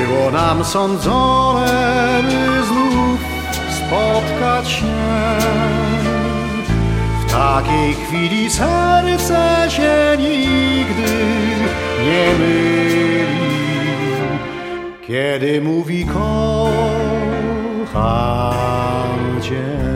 Było nam sądzone, by znów spotkać się. W takiej chwili serce się nigdy nie myli, kiedy mówi kocham Cię.